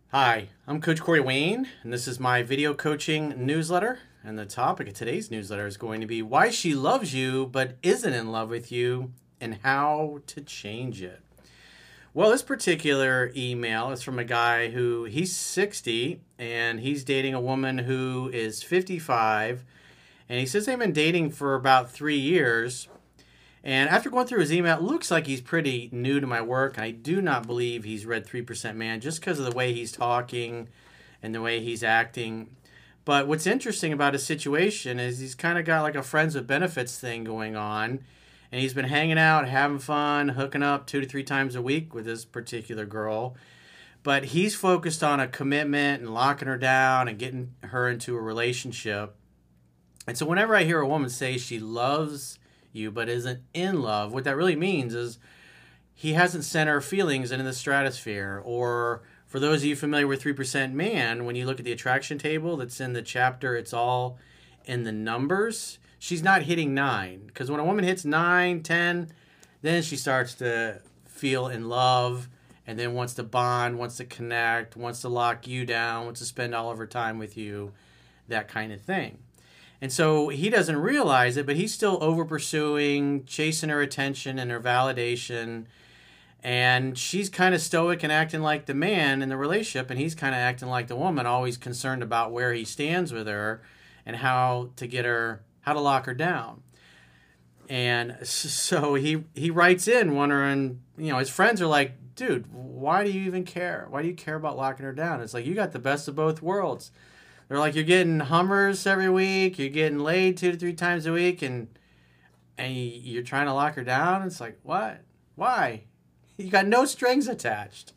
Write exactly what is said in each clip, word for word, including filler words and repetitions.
Hi, I'm Coach Corey Wayne, and this is my video coaching newsletter. And the topic of today's newsletter is going to be why she loves you but isn't in love with you and how to change it. Well, this particular email is from a guy who he's sixty and he's dating a woman who is fifty-five. And he says they've been dating for about three years. And after going through his email, it looks like he's pretty new to my work. I do not believe he's read three percent Man just because of the way he's talking and the way he's acting. But what's interesting about his situation is he's kind of got like a friends with benefits thing going on. And he's been hanging out, having fun, hooking up two to three times a week with this particular girl. But he's focused on a commitment and locking her down and getting her into a relationship. And so whenever I hear a woman say she loves you but isn't in love, what that really means is he hasn't sent her feelings into the stratosphere. Or for those of you familiar with three percent Man, when you look at the attraction table that's in the chapter, it's all in the numbers. She's not hitting nine, because when a woman hits nine, ten, then she starts to feel in love and then wants to bond, wants to connect, wants to lock you down, wants to spend all of her time with you, that kind of thing. And so he doesn't realize it, but he's still over pursuing, chasing her attention and her validation. And she's kind of stoic and acting like the man in the relationship, and he's kind of acting like the woman, always concerned about where he stands with her and how to get her, how to lock her down. And so he he writes in wondering, you know, his friends are like, dude, why do you even care? Why do you care about locking her down? It's like, you got the best of both worlds. They're like, you're getting Hummers every week, you're getting laid two to three times a week, and and you're trying to lock her down. It's like, what? Why? You got no strings attached.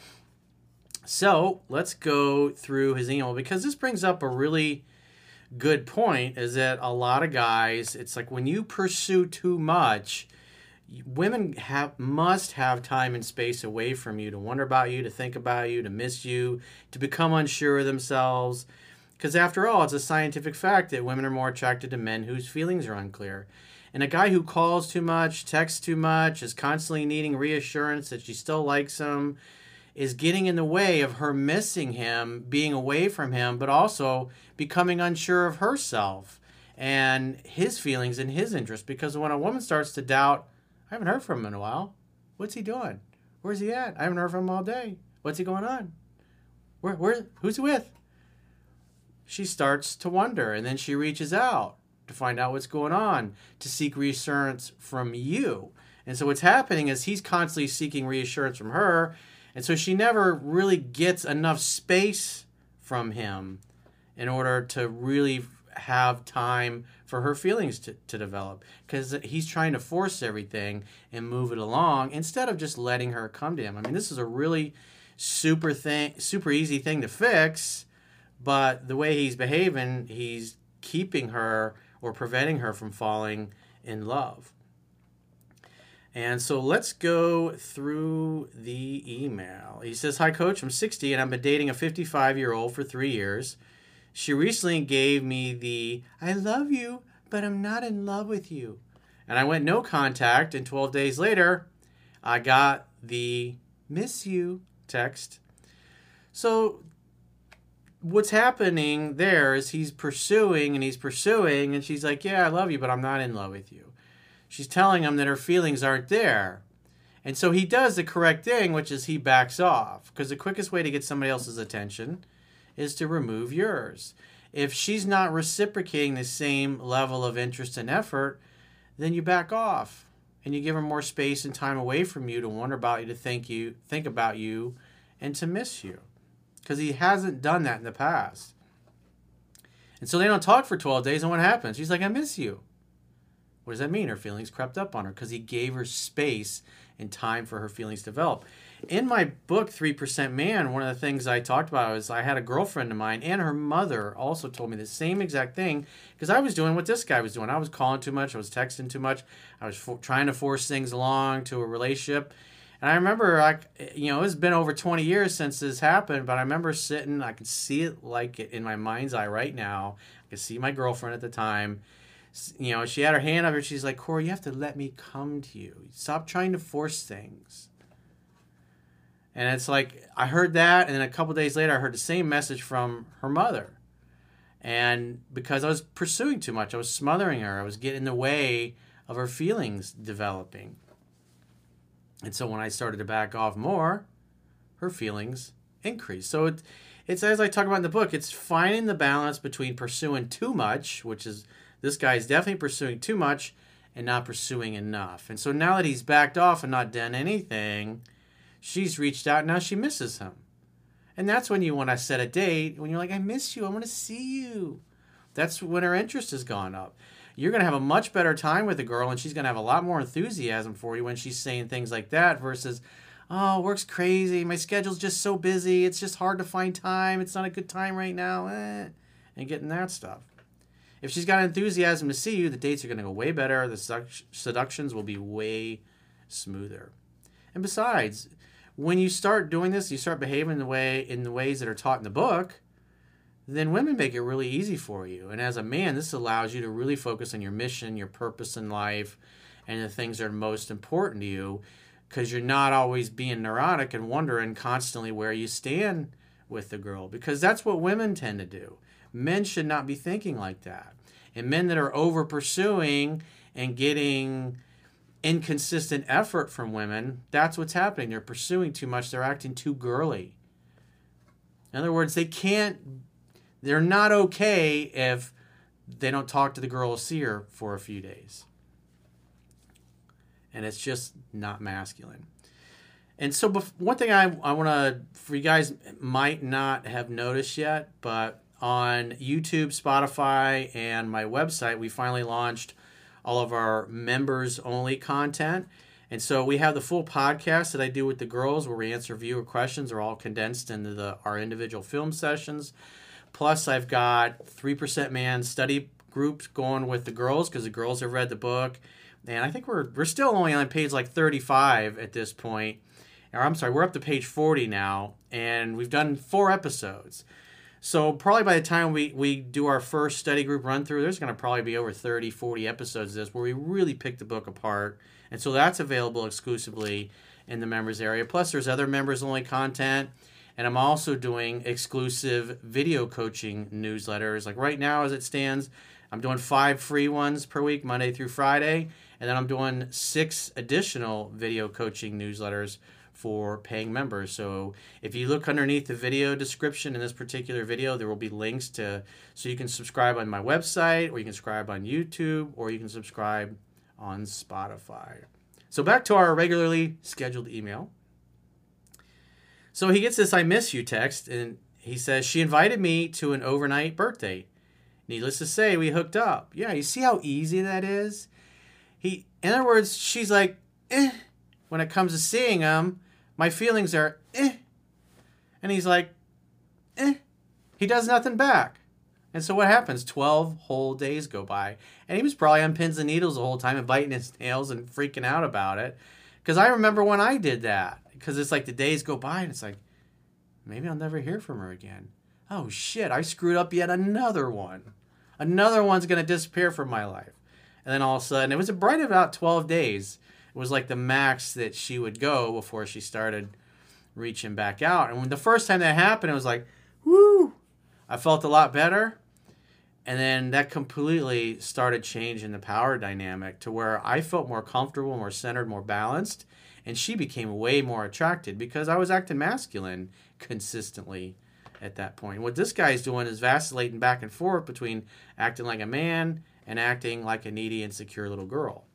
So let's go through his email, because this brings up a really good point, is that a lot of guys, it's like when you pursue too much, women have must have time and space away from you to wonder about you, to think about you, to miss you, to become unsure of themselves. Because after all, it's a scientific fact that women are more attracted to men whose feelings are unclear. And a guy who calls too much, texts too much, is constantly needing reassurance that she still likes him, is getting in the way of her missing him, being away from him, but also becoming unsure of herself and his feelings and his interests. Because when a woman starts to doubt, I haven't heard from him in a while. What's he doing? Where's he at? I haven't heard from him all day. What's he going on? Where, where, who's he with? She starts to wonder, and then she reaches out to find out what's going on, to seek reassurance from you. And so what's happening is he's constantly seeking reassurance from her, and so she never really gets enough space from him in order to really have time for her feelings to, to develop, because he's trying to force everything and move it along instead of just letting her come to him. I mean, this is a really super thing, super easy thing to fix, but the way he's behaving, he's keeping her or preventing her from falling in love. And so let's go through the email. He says, hi, Coach. I'm sixty, and I've been dating a fifty-five-year-old for three years. She recently gave me the, I love you, but I'm not in love with you. And I went no contact, and twelve days later, I got the miss you text. So what's happening there is he's pursuing and he's pursuing, and she's like, yeah, I love you, but I'm not in love with you. She's telling him that her feelings aren't there. And so he does the correct thing, which is he backs off, because the quickest way to get somebody else's attention is to remove yours. If she's not reciprocating the same level of interest and effort, then you back off and you give her more space and time away from you to wonder about you, to think you, think about you, and to miss you, because he hasn't done that in the past. And so they don't talk for twelve days, and what happens? She's like, I miss you. What does that mean? Her feelings crept up on her because he gave her space and time for her feelings to develop. In my book, three percent Man, one of the things I talked about was I had a girlfriend of mine, and her mother also told me the same exact thing, because I was doing what this guy was doing. I was calling too much. I was texting too much. I was fo- trying to force things along to a relationship. And I remember, I, you know, it's been over twenty years since this happened, but I remember sitting, I could see it like it in my mind's eye right now. I could see my girlfriend at the time. You know, she had her hand up her. She's like, Corey, you have to let me come to you. Stop trying to force things. And it's like, I heard that, and then a couple days later, I heard the same message from her mother. And because I was pursuing too much, I was smothering her, I was getting in the way of her feelings developing. And so when I started to back off more, her feelings increased. So it, it's, as I talk about in the book, it's finding the balance between pursuing too much, which is, this guy is definitely pursuing too much, and not pursuing enough. And so now that he's backed off and not done anything, she's reached out, and now she misses him. And that's when you want to set a date, when you're like, I miss you, I want to see you. That's when her interest has gone up. You're going to have a much better time with the girl, and she's going to have a lot more enthusiasm for you when she's saying things like that versus, oh, work's crazy, my schedule's just so busy, it's just hard to find time, it's not a good time right now, eh, and getting that stuff. If she's got enthusiasm to see you, the dates are going to go way better, the seductions will be way smoother. And besides, when you start doing this, you start behaving the way in the ways that are taught in the book, then women make it really easy for you. And as a man, this allows you to really focus on your mission, your purpose in life, and the things that are most important to you, because you're not always being neurotic and wondering constantly where you stand with the girl, because that's what women tend to do. Men should not be thinking like that. And men that are over pursuing and getting inconsistent effort from women, that's what's happening. They're pursuing too much. They're acting too girly. In other words, they can't, they're not okay if they don't talk to the girl or see her for a few days. And it's just not masculine. And so bef- one thing I, I want to, for you guys might not have noticed yet, but on YouTube, Spotify, and my website, we finally launched all of our members-only content. And so we have the full podcast that I do with the girls where we answer viewer questions. They're all condensed into the our individual film sessions. Plus, I've got three percent Man study groups going with the girls because the girls have read the book. And I think we're we're still only on page like thirty-five at this point. Or I'm sorry, we're up to page forty now. And we've done four episodes. So probably by the time we, we do our first study group run through, there's going to probably be over thirty, forty episodes of this where we really pick the book apart. And so that's available exclusively in the members area. Plus there's other members only content. And I'm also doing exclusive video coaching newsletters. Like right now as it stands, I'm doing five free ones per week, Monday through Friday. And then I'm doing six additional video coaching newsletters for paying members. So if you look underneath the video description in this particular video, there will be links to, so you can subscribe on my website, or you can subscribe on YouTube, or you can subscribe on Spotify. So back to our regularly scheduled email. So he gets this I miss you text, and he says, she invited me to an overnight birthday. Needless to say, we hooked up. Yeah, you see how easy that is? He, in other words, she's like, eh. When it comes to seeing him, my feelings are, eh. And he's like, eh. He does nothing back. And so what happens? twelve whole days go by. And he was probably on pins and needles the whole time and biting his nails and freaking out about it. Because I remember when I did that. Because it's like the days go by and it's like, maybe I'll never hear from her again. Oh shit, I screwed up yet another one. Another one's going to disappear from my life. And then all of a sudden, it was a bright about twelve days. It was like the max that she would go before she started reaching back out. And when the first time that happened, it was like, woo! I felt a lot better. And then that completely started changing the power dynamic to where I felt more comfortable, more centered, more balanced. And she became way more attracted because I was acting masculine consistently at that point. What this guy's doing is vacillating back and forth between acting like a man and acting like a needy, insecure little girl.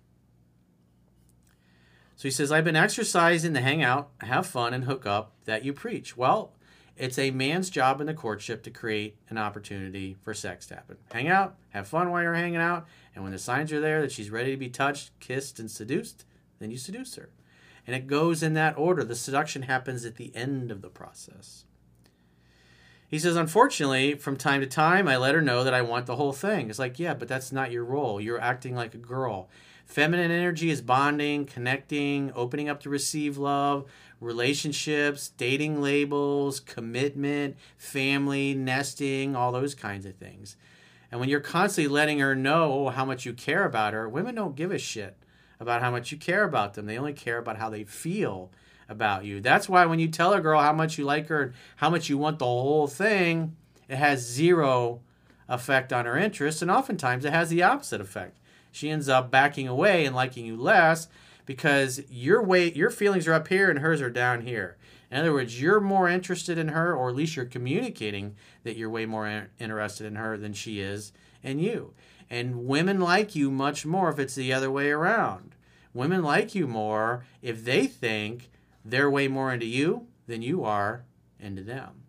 So he says, I've been exercising the hang out, have fun, and hook up that you preach. Well, it's a man's job in the courtship to create an opportunity for sex to happen. Hang out, have fun while you're hanging out, and when the signs are there that she's ready to be touched, kissed, and seduced, then you seduce her. And it goes in that order. The seduction happens at the end of the process. He says, unfortunately, from time to time, I let her know that I want the whole thing. It's like, yeah, but that's not your role. You're acting like a girl. Feminine energy is bonding, connecting, opening up to receive love, relationships, dating labels, commitment, family, nesting, all those kinds of things. And when you're constantly letting her know how much you care about her, women don't give a shit about how much you care about them. They only care about how they feel about you. That's why when you tell a girl how much you like her and how much you want the whole thing, it has zero effect on her interest, and oftentimes it has the opposite effect. She ends up backing away and liking you less because your weight, your feelings are up here and hers are down here. In other words, you're more interested in her, or at least you're communicating that you're way more in- interested in her than she is in you. And women like you much more if it's the other way around. Women like you more if they think they're way more into you than you are into them.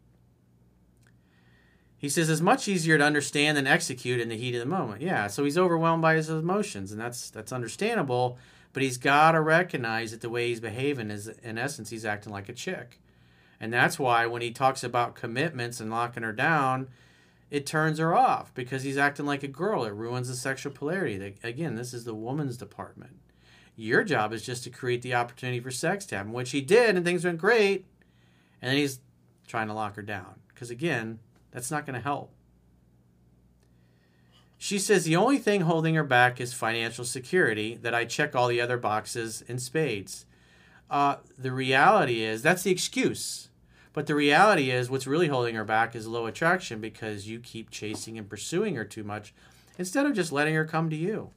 He says it's much easier to understand than execute in the heat of the moment. Yeah, so he's overwhelmed by his emotions, and that's that's understandable, but he's got to recognize that the way he's behaving is, in essence, he's acting like a chick. And that's why when he talks about commitments and locking her down, it turns her off because he's acting like a girl. It ruins the sexual polarity. Again, this is the woman's department. Your job is just to create the opportunity for sex to happen, which he did, and things went great. And then he's trying to lock her down because, again, that's not going to help. She says the only thing holding her back is financial security, that I check all the other boxes in spades. Uh, the reality is, that's the excuse. But the reality is what's really holding her back is low attraction because you keep chasing and pursuing her too much instead of just letting her come to you.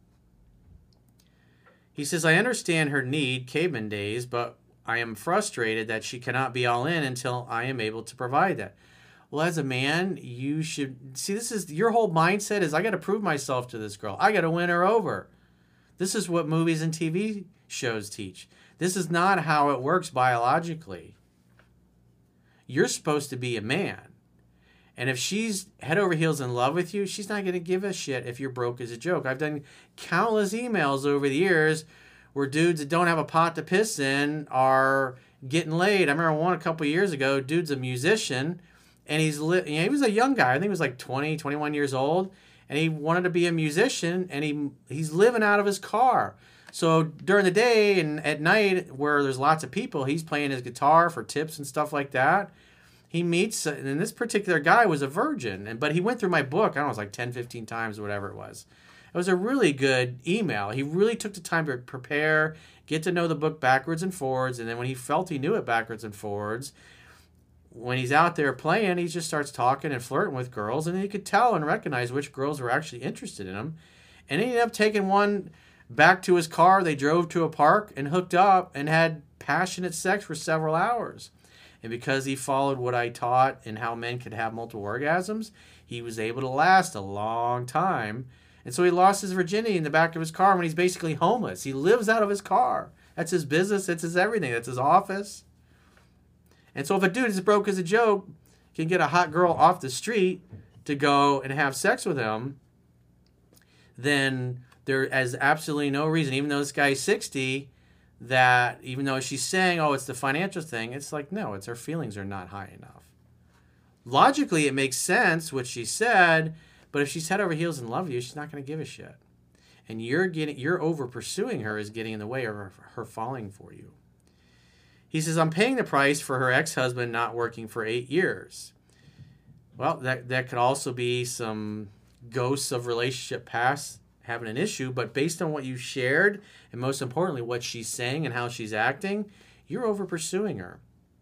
He says, I understand her need, caveman days, but I am frustrated that she cannot be all in until I am able to provide that. Well, as a man, you should see, this is your whole mindset is I got to prove myself to this girl. I got to win her over. This is what movies and T V shows teach. This is not how it works biologically. You're supposed to be a man. And if she's head over heels in love with you, she's not going to give a shit if you're broke as a joke. I've done countless emails over the years where dudes that don't have a pot to piss in are getting laid. I remember one a couple years ago, dude's a musician. And he's li- you know, he was a young guy. I think he was like twenty, twenty-one years old. And he wanted to be a musician. And he he's living out of his car. So during the day and at night where there's lots of people, he's playing his guitar for tips and stuff like that. He meets, and this particular guy was a virgin. And But he went through my book, I don't know, it was like ten, fifteen times or whatever it was. It was a really good email. He really took the time to prepare, get to know the book backwards and forwards. And then when he felt he knew it backwards and forwards, when he's out there playing, he just starts talking and flirting with girls, and he could tell and recognize which girls were actually interested in him. And he ended up taking one back to his car. They drove to a park and hooked up and had passionate sex for several hours. And because he followed what I taught and how men could have multiple orgasms, he was able to last a long time. And so he lost his virginity in the back of his car when he's basically homeless. He lives out of his car. That's his business. That's his everything. That's his office. And so if a dude is broke as a joke can get a hot girl off the street to go and have sex with him, then there is absolutely no reason, even though this guy's sixty, that even though she's saying, oh, it's the financial thing, it's like, no, it's her feelings are not high enough. Logically, it makes sense what she said, but if she's head over heels in love with you, she's not going to give a shit. And you're getting, you're over pursuing her is getting in the way of her, her falling for you. He says, I'm paying the price for her ex-husband not working for eight years. Well, that, that could also be some ghosts of relationship past having an issue, but based on what you shared, and most importantly, what she's saying and how she's acting, you're over pursuing her.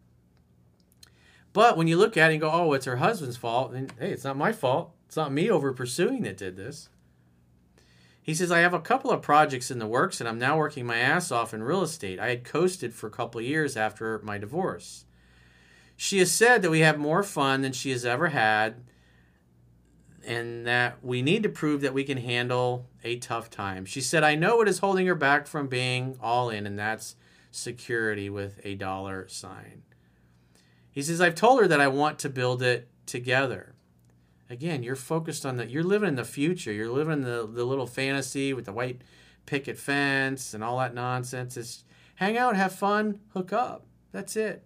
But when you look at it and go, oh, it's her husband's fault, then, hey, it's not my fault. It's not me over pursuing that did this. He says, I have a couple of projects in the works, and I'm now working my ass off in real estate. I had coasted for a couple of years after my divorce. She has said that we have more fun than she has ever had, and that we need to prove that we can handle a tough time. She said, I know what is holding her back from being all in, and that's security with a dollar sign. He says, I've told her that I want to build it together. Again, you're focused on that. You're living in the future. You're living the, the little fantasy with the white picket fence and all that nonsense. It's hang out, have fun, hook up. That's it.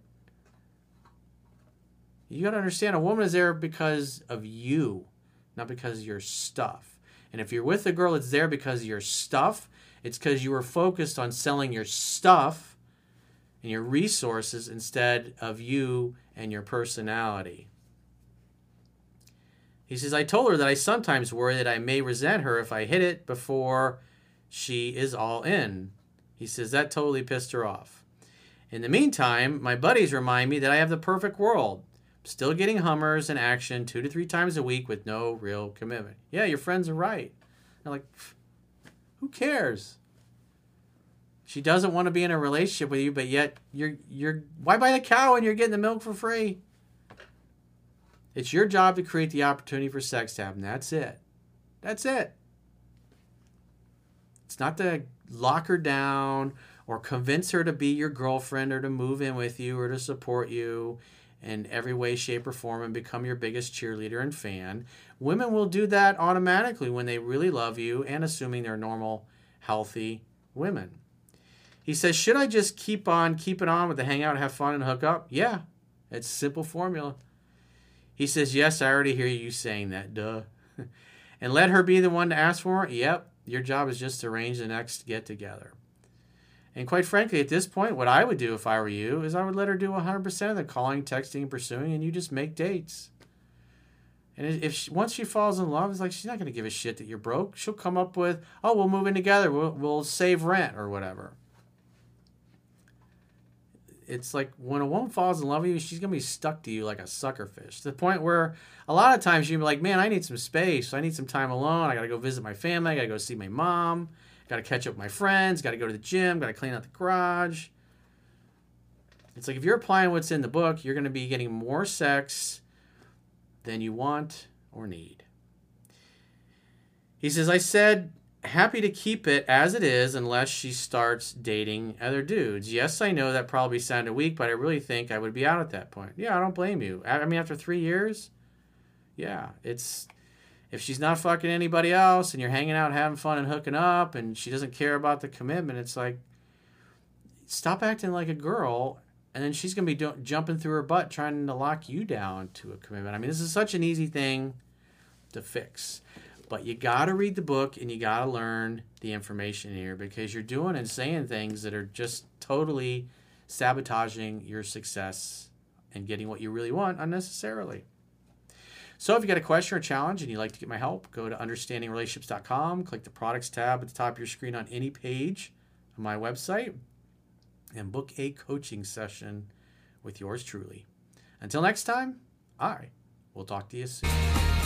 You got to understand, a woman is there because of you, not because of your stuff. And if you're with a girl that's there because of your stuff, it's because you were focused on selling your stuff and your resources instead of you and your personality. He says, I told her that I sometimes worry that I may resent her if I hit it before she is all in. He says, that totally pissed her off. In the meantime, my buddies remind me that I have the perfect world. Still getting Hummers and action two to three times a week with no real commitment. Yeah, your friends are right. They're like, who cares? She doesn't want to be in a relationship with you, but yet you're you're why buy the cow when you're getting the milk for free? It's your job to create the opportunity for sex to happen. That's it. That's it. It's not to lock her down or convince her to be your girlfriend or to move in with you or to support you in every way, shape, or form and become your biggest cheerleader and fan. Women will do that automatically when they really love you and assuming they're normal, healthy women. He says, should I just keep on keeping on with the hangout, have fun, and hook up? Yeah, it's a simple formula. He says, yes, I already hear you saying that, duh. And let her be the one to ask for it? Yep, your job is just to arrange the next get-together. And quite frankly, at this point, what I would do if I were you is I would let her do one hundred percent of the calling, texting, and pursuing, and you just make dates. And if she, once she falls in love, it's like she's not going to give a shit that you're broke. She'll come up with, oh, we'll move in together. We'll, we'll save rent or whatever. It's like when a woman falls in love with you, she's going to be stuck to you like a sucker fish. To the point where a lot of times you're like, man, I need some space. I need some time alone. I got to go visit my family. I got to go see my mom. Got to catch up with my friends. Got to go to the gym. Got to clean out the garage. It's like if you're applying what's in the book, you're going to be getting more sex than you want or need. He says, I said, happy to keep it as it is unless she starts dating other dudes. Yes, I know that probably sounded weak, but I really think I would be out at that point. Yeah, I don't blame you. I mean, after three years, yeah, it's... If she's not fucking anybody else and you're hanging out, having fun and hooking up and she doesn't care about the commitment, it's like, stop acting like a girl and then she's going to be do- jumping through her butt trying to lock you down to a commitment. I mean, this is such an easy thing to fix. But you got to read the book and you got to learn the information here because you're doing and saying things that are just totally sabotaging your success and getting what you really want unnecessarily. So if you got a question or challenge and you'd like to get my help, go to understanding relationships dot com, click the products tab at the top of your screen on any page of my website, and book a coaching session with yours truly. Until next time, I will talk to you soon.